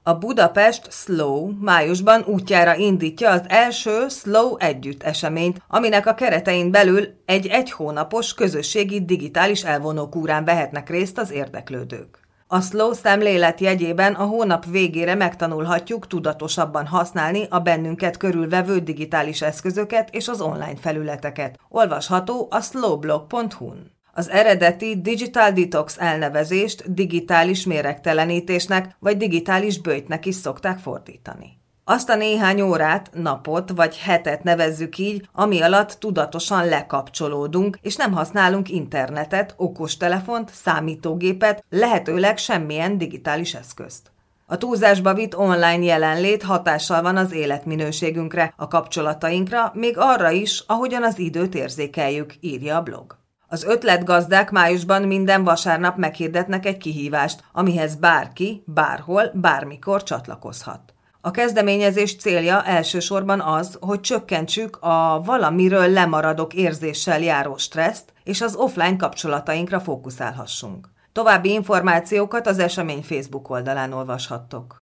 A Budapest Slow májusban útjára indítja az első Slow Együtt eseményt, aminek a keretein belül egy hónapos közösségi digitális elvonókúrán vehetnek részt az érdeklődők. A Slow szemlélet jegyében a hónap végére megtanulhatjuk tudatosabban használni a bennünket körülvevő digitális eszközöket és az online felületeket. Olvasható a slowblog.hu-n. Az eredeti Digital Detox elnevezést digitális méregtelenítésnek vagy digitális böjtnek is szokták fordítani. Azt a néhány órát, napot vagy hetet nevezzük így, ami alatt tudatosan lekapcsolódunk, és nem használunk internetet, okostelefont, számítógépet, lehetőleg semmilyen digitális eszközt. A túlzásba vitt online jelenlét hatással van az életminőségünkre, a kapcsolatainkra, még arra is, ahogyan az időt érzékeljük, írja a blog. Az ötletgazdák májusban minden vasárnap meghirdetnek egy kihívást, amihez bárki, bárhol, bármikor csatlakozhat. A kezdeményezés célja elsősorban az, hogy csökkentsük a valamiről lemaradok érzéssel járó stresszt, és az offline kapcsolatainkra fókuszálhassunk. További információkat az esemény Facebook oldalán olvashattok.